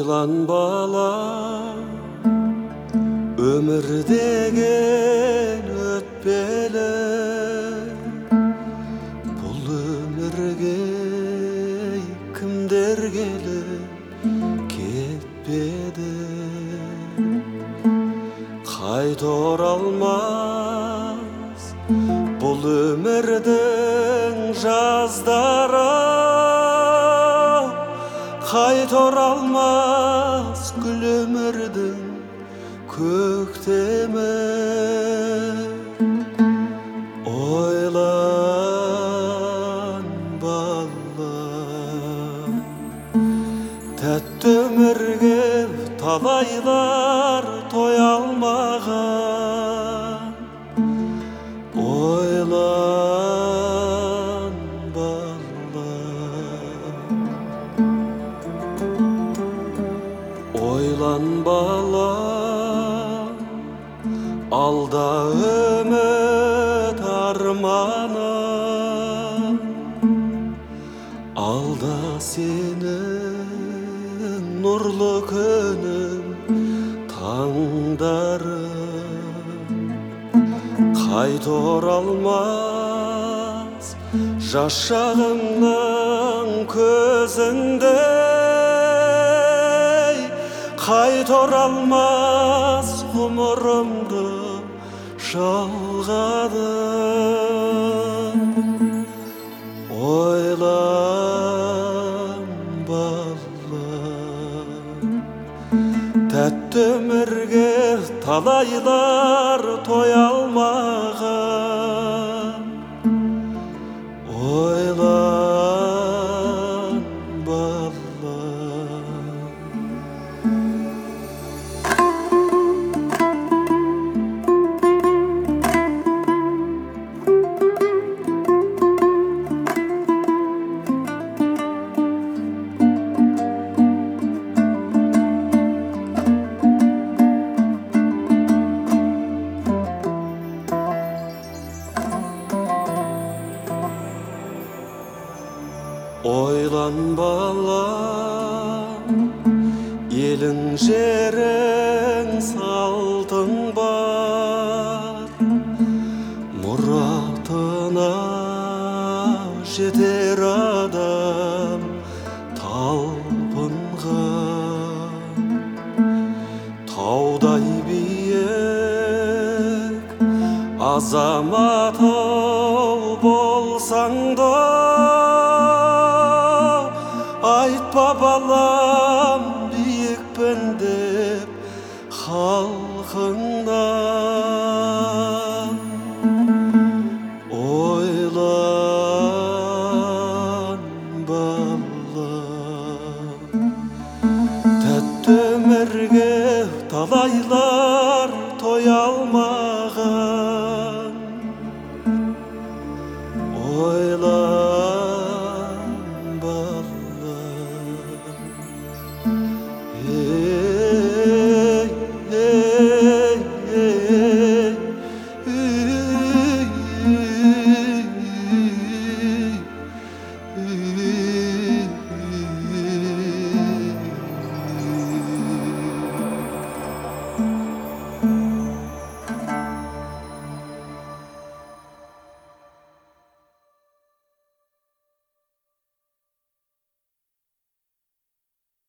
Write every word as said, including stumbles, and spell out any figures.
Ойлан бала, өмір деген өтпелі. Бұл өмірге кімдер келіп кетпеді. Қайта оралмас бұл өмірдің жаздары. Қайта оралмас гүл өмірдің көктемі. Ойлан балам, тәтті өмірге талайлар тоя алмаған. Ойлан балам, ойлан балам, алда үміт арманым, алда сенің нұрлы күнің таңдарым. Қайта оралмас жас шағымның көзіндей, қайта оралмас ғұмырымды жалғадым. Ойлан балам, тәтті өмірге талайлар тоя алмаған. Ойлан балам. Ойлан балам, елің жерің салтың бар. Мұратына жетер адам талпынған. Таудай биік азамат ау болсаң да, айтпа балам биікпін деп халқыңнан. Ойлан балам, тәтті өмірге талайлар